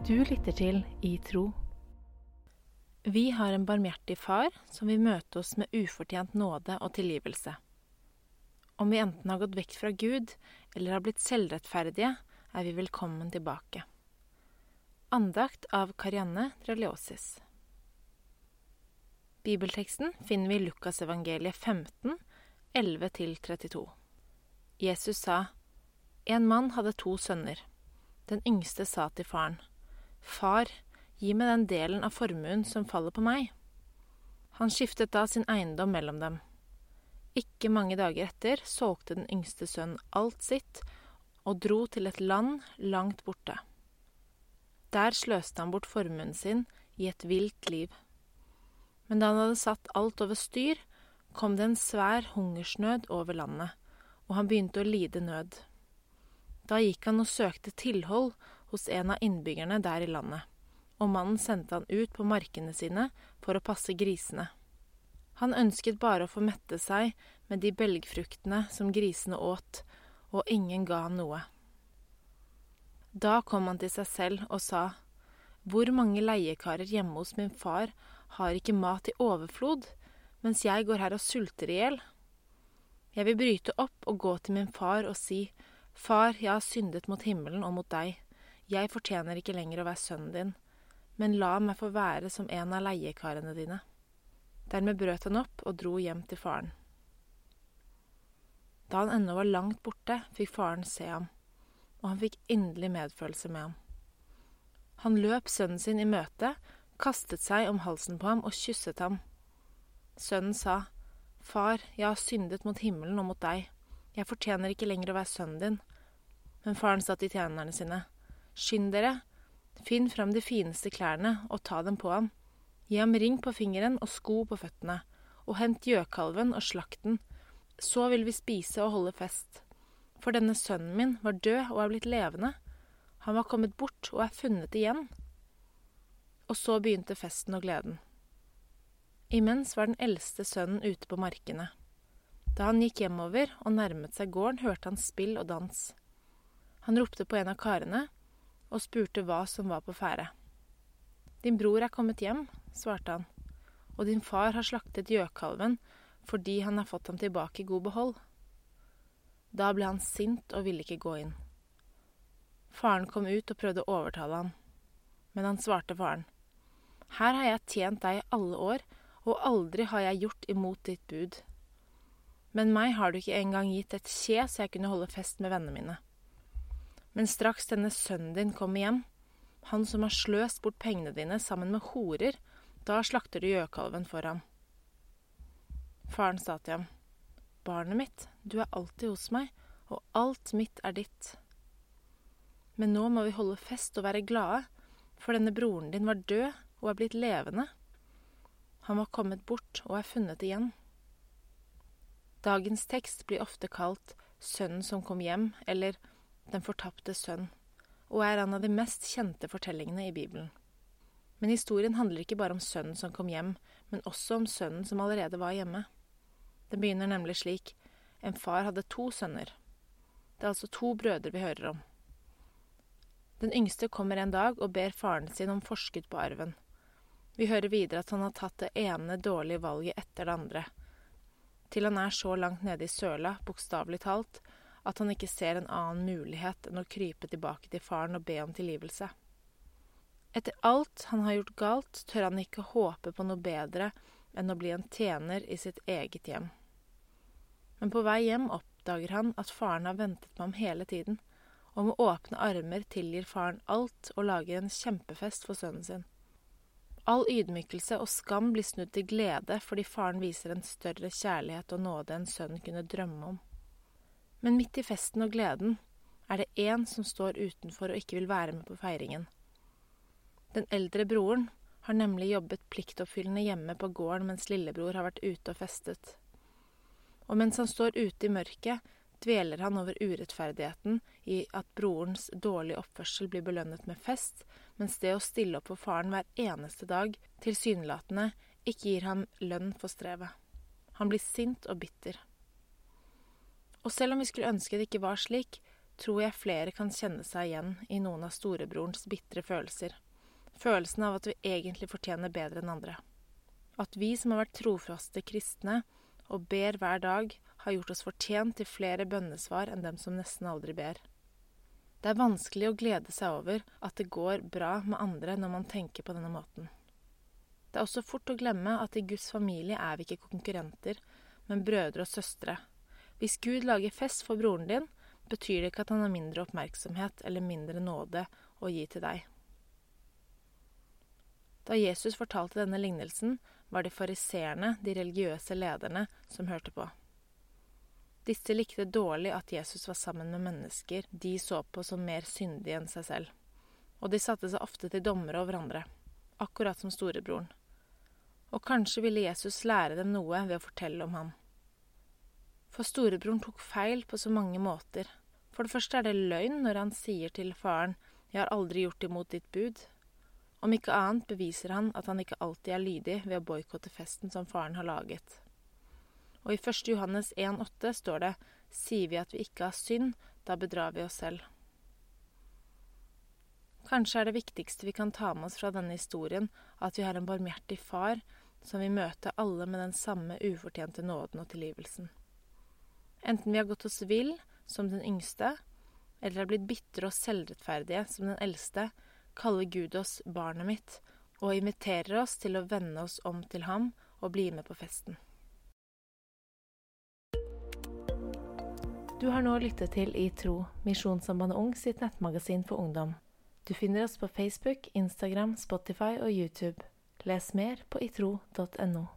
Du lytter til I Tro. Vi har en barmhjertig far som vil møte oss med ufortjent nåde og tilgivelse. Om vi enten har gått vekk fra Gud eller har blitt selvrettferdige, er vi velkommen tilbake. Andakt av Karianne Dreliosis. Bibelteksten finner vi i Lukas evangeliet 15, 11-32. Jesus sa: En mann hadde 2 sønner. Den yngste sa til faren: Far, gi meg den delen av formuen som faller på meg. Han skiftet da sin eiendom mellom dem. Ikke mange dager etter solgte den yngste sønnen alt sitt og dro til et land langt borte. Der sløste han bort formuen sin i et vilt liv. Men da han hadde satt alt over styr, kom det en svær hungersnød over landet, og han begynte å lide nød. Da gikk han og søkte tilhold hos en av innbyggerne der i landet, og mannen sendte han ut på markene sine for å passe grisene. Han ønsket bare å få mette seg med de belgfruktene som grisene åt, og ingen ga han noe. Da kom han til seg selv og sa: Hvor mange leiekarer hjemme hos min far har ikke mat i overflod, mens jeg går her og sulter i hjel? Jeg vil bryte opp og gå til min far og si: Far, jeg har syndet mot himmelen og mot deg. Jeg fortjener ikke lenger å være sønnen din, men la meg få være som en av leiekarene dine. Dermed brøt han opp og dro hjem til faren. Da han ennå var langt borte, fikk faren se ham, og han fikk inderlig medfølelse med ham. Han løp sønnen sin i møte, kastet seg om halsen på ham og kysset ham. Sønnen sa: Far, jeg har syndet mot himmelen og mot deg. Jeg fortjener ikke lenger å være sønnen din. Men faren sa til tjenerne sine: Skynd dere, finn fram de fineste klærne og ta dem på ham. Gi ham ring på fingeren og sko på føttene, og hent gjøkalven og slakt den. Så vil vi spise og holde fest. For denne sønnen min var død og er blitt levende. Han var kommet bort og er funnet igjen. Og så begynte festen og gleden. Imens var den eldste sønnen ute på markene. Da han gikk hjemover og nærmet seg gården, hørte han spill og dans. Han ropte på en av karene og spurte hva som var på ferde. Din bror er kommet hjem, svarte han, og din far har slaktet gjøkalven fordi han har fått ham tilbake i god behold. Da ble han sint og ville ikke gå inn. Faren kom ut og prøvde å overtale ham, men han svarte faren: Her har jeg tjent deg i alle år, og aldri har jeg gjort imot ditt bud. Men meg har du ikke engang gitt et kje så jeg kunne holde fest med vennene mine. Men straks denne sønnen din kommer hjem, han som har sløst bort pengene dine sammen med horer, da slakter du gjøkalven for ham. Faren sa til ham: Barnet mitt, du er alltid hos meg, og alt mitt er ditt. Men nå må vi holde fest og være glade, for denne broren din var død og er blitt levende. Han var kommet bort og er funnet igjen. Dagens tekst blir ofte kalt Sønnen som kom hjem, eller Den fortapte sønn, og er en av de mest kjente fortellingene i Bibelen. Men historien handler ikke bare om sønnen som kom hjem, men også om sønnen som allerede var hjemme. Den begynner nemlig slik: En far hadde 2 sønner. Det er altså 2 brødre vi hører om. Den yngste kommer en dag og ber faren sin om forskudd på arven. Vi hører videre at han har tatt det ene dårlige valget etter det andre, til han er så langt nede i søla, bokstavelig talt, at han ikke ser en annen mulighet enn å krype tilbake til faren og be om tilgivelse. Etter alt han har gjort galt, tør han ikke håpe på noe bedre enn å bli en tjener i sitt eget hjem. Men på vei hjem oppdager han at faren har ventet på ham hele tiden, og med åpne armer tilgir faren alt og lager en kjempefest for sønnen sin. All ydmykelse og skam blir snudd til glede fordi faren viser en større kjærlighet og nåde enn sønnen kunne drømme om. Men midt i festen og gleden er det en som står utenfor og ikke vil være med på feiringen. Den eldre broren har nemlig jobbet pliktoppfyllende hjemme på gården mens lillebror har vært ute og festet. Og mens han står ute i mørket, dveler han over urettferdigheten i at brorens dårlige oppførsel blir belønnet med fest, mens det å stille opp for faren hver eneste dag tilsynelatende ikke gir ham lønn for strevet. Han blir sint og bitter. Og selv om vi skulle ønske det ikke var slik, tror jeg flere kan kjenne seg igjen i noen av storebrorens bitre følelser. Følelsen av at vi egentlig fortjener bedre enn andre. At vi som har vært trofaste kristne og ber hver dag, har gjort oss fortjent til flere bønnesvar enn dem som nesten aldri ber. Det er vanskelig å glede seg over at det går bra med andre når man tenker på denne måten. Det er også fort å glemme at i Guds familie er vi ikke konkurrenter, men brødre og søstre. Hvis Gud lager fest for broren din, betyr det ikke at han har mindre oppmerksomhet eller mindre nåde å gi til deg. Da Jesus fortalte denne lignelsen, var det fariseerne, de religiøse lederne, som hørte på. Disse likte dårlig at Jesus var sammen med mennesker de så på som mer syndige enn seg selv, og de satte seg ofte til dommere over andre, akkurat som storebroren. Og kanskje ville Jesus lære dem noe ved å fortelle om ham. For storebroren tok feil på så mange måter. For det første er det løgn når han sier til faren, «Jeg har aldri gjort imot ditt bud». Om ikke annet beviser han at han ikke alltid er lydig ved å boikotte festen som faren har laget. Og i 1. Johannes 1,8 står det, «Sier vi at vi ikke har synd, da bedrar vi oss selv». Kanskje er det viktigste vi kan ta med oss fra denne historien at vi har en barmhjertig far som vil møte alle med den samme ufortjente nåden og tilgivelsen. Enten vi har gått oss vill, som den yngste, eller har blitt bitre og selvrettferdige, som den eldste, kaller Gud oss barnet mitt, og inviterer oss til å vende oss om til ham og bli med på festen. Du har nå lyttet til I Tro, Misjonssambandet Ung sitt nettmagasin for ungdom. Du finner oss på Facebook, Instagram, Spotify og YouTube. Les mer på itro.no.